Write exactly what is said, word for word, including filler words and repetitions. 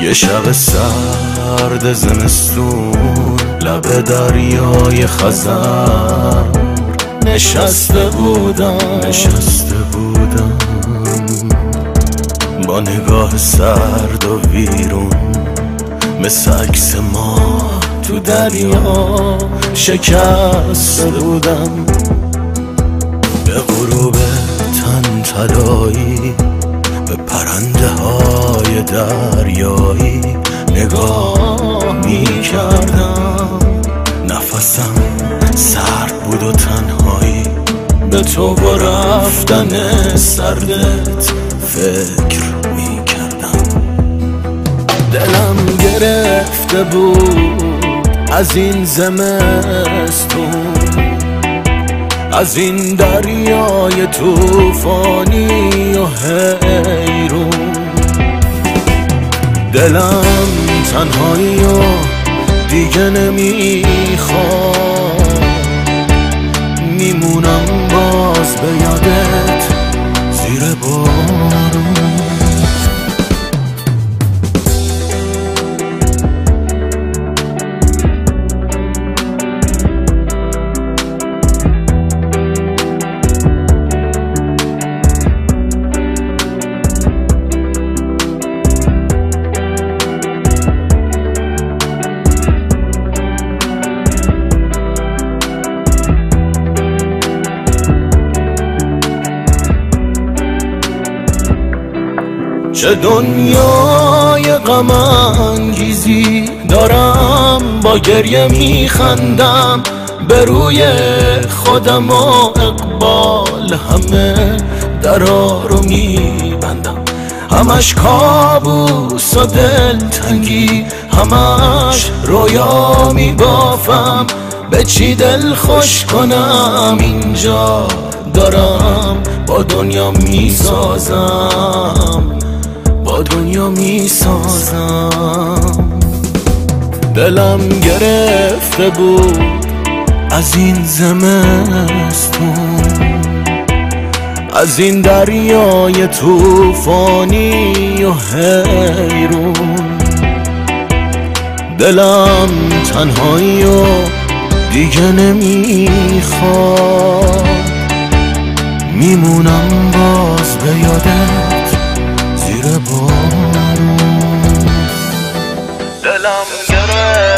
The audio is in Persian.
یه شب سرد زمستون لب دریای خزر نشسته بودم نشسته بودم با نگاه سرد و ویرون مثل عکس ما تو دریا شکسته بودم. به غروب تن طلایی به پرنده های دریایی نگاه می کردم. نفسم سرد بود و تنهایی به تو و رفتن سردت فکر می کردم. دلم گرفته بود از این زمستون، از این دریای توفانی و حیرون. دلم تنهایی و دیگه نمیخواد، میمونم باز به یادت زیر بارون. چه دنیای غم انگیزی دارم، با گریه میخندم به روی خودم و اقبال همه درا رو میبندم. همش کابوس و دلتنگی، همش رویا میبافم. به چی دل خوش کنم اینجا دارم با دنیا میسازم، با دنیا میسازم. دلم گرفته بود از این زمستون، از این دریای توفانی و حیرون. دلم تنهایی و دیگه نمیخواد، میمونم باز به یادت زیر بارون. دلم گرفت